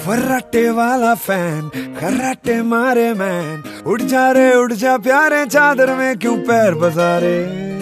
फर्राटे वाला फैन, खर्राटे मारे मैन, उड़ जा प्यारे चादर में क्यों पैर पसारे।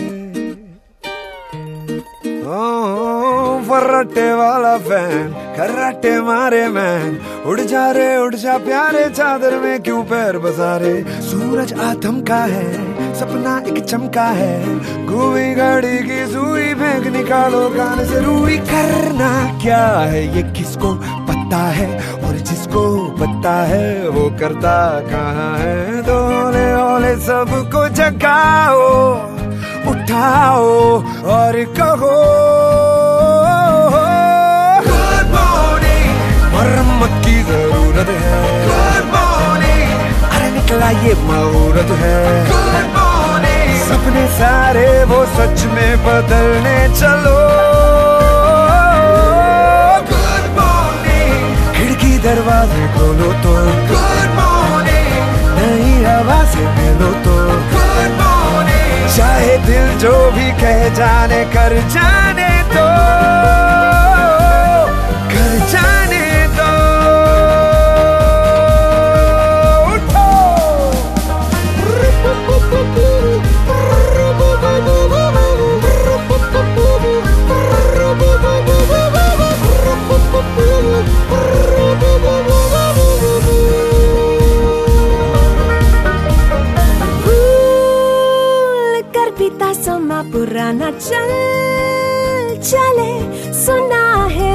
फर्राटे वाला फैन, खर्राटे मारे मैन, उड़ जा प्यारे चादर में क्यों पैर पसारे। सूरज आथम का है, सपना एक चमका है, घूमी गाड़ी की सुई फेंक निकालो कान से रुई। करना क्या है ये किसको पता है, और जिसको पता है वो करता कहाँ है। तो ओले ओले सबको जगाओ, उठाओ और कहो गुड मॉर्निंग, मरम्मत की जरूरत है। गुड मॉर्निंग, अरे निकला ये मुहूर्त है। गुड मॉर्निंग, सपने सारे वो सच में बदलने चलो। गुड मॉर्निंग, खिड़की दरवाजे खोलो तो। गुड मॉर्निंग, नई हवा से मिलो तो। गुड मॉर्निंग, चाहे दिल जो भी कह जाने कर जाने दो, कर जाने दो। उठो समा पुराना चल चले, सुना है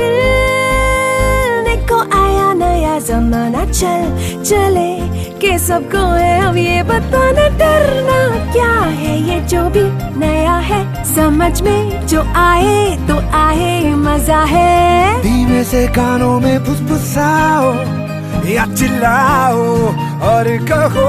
मिलने को आया नया जमाना। चल चले के सबको है अब ये बताना, डरना क्या है ये जो भी नया है। समझ में जो आए तो आए, मजा है। धीमे से कानों में फुसफुसाओ या चिल्लाओ और कहो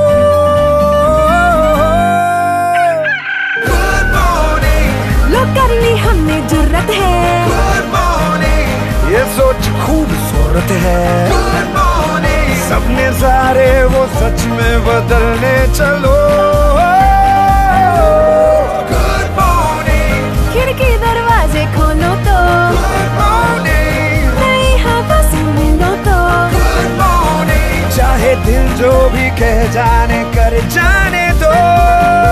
कर ली हमने जुर्रत है। गुड मॉर्निंग, ये सोच खूबसूरत है। गुड मॉर्निंग, सपने सारे वो सच में बदलने चलो। गुड मॉर्निंग, खिड़की दरवाजे खोलो तो। गुड मॉर्निंग, नई हवा से मिलो तो। गुड मॉर्निंग, चाहे दिल जो भी कह जाने कर जाने दो।